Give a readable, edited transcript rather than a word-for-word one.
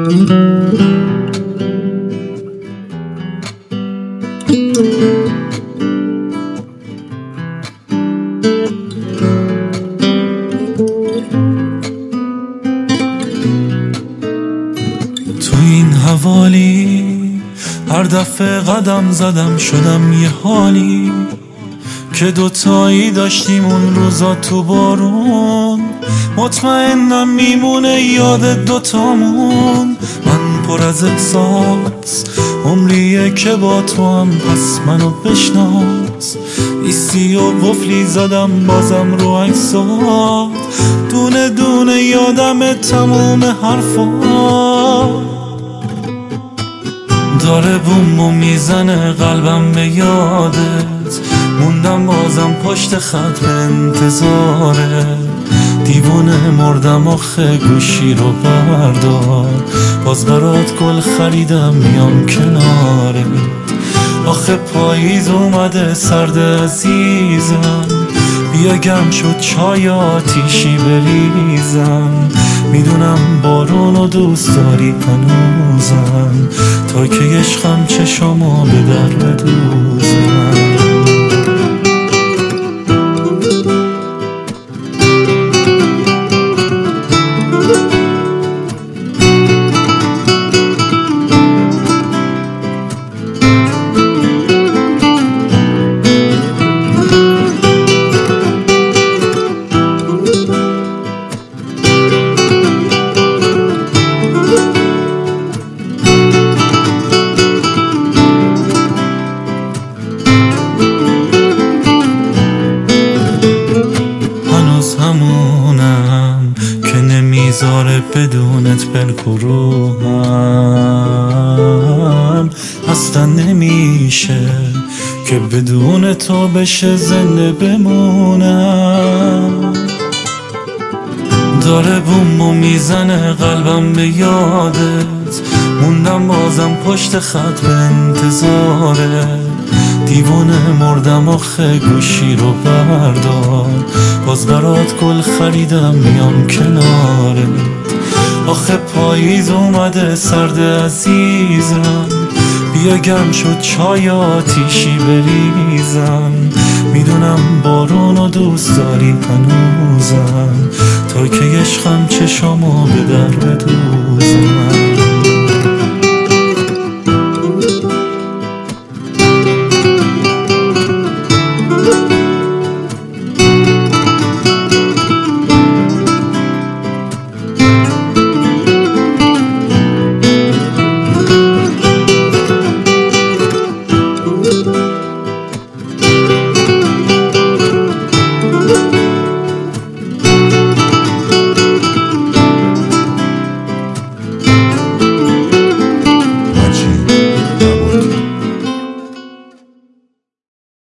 تو این حوالی هر دفعه قدم زدم شدم یه حالی که دوتایی داشتیم اون روزا تو بارون. مطمئنم میمونه یاد دوتامون. من پر از احساس عمریه که با تو هم، پس منو بشناس. ایستی و وفلی زدم بازم رو عکسات، دونه دونه یادم تموم حرفات. داره بومو میزنه قلبم به یادت، موندم بازم پشت خط به انتظاره. دیوونه مردم آخه گوشی رو بردار، باز برات گل خریدم میام کنارت. آخه پاییز اومده سرد عزیزم، بیا گرم شد چای آتیشی بریزم. میدونم بارونو دوست داری هنوزم، تا که عشقم چشامو به در بدوزم. همونم که نمیذاره بدونت بلکروهم، اصلا نمیشه که بدون تو بشه زنده بمونم. داره بومو میزنه قلبم به یادت، موندم بازم پشت خط به انتظاره. دیوونه مردم آخه گوشی رو بردار، باز برات گل خریدم میام کنارت. آخه پاییز اومده سرد عزیزم، بیا گرم شد چای آتیشی بریزم. میدونم بارونو دوست داری هنوزم، تا که عشقم چشامو به در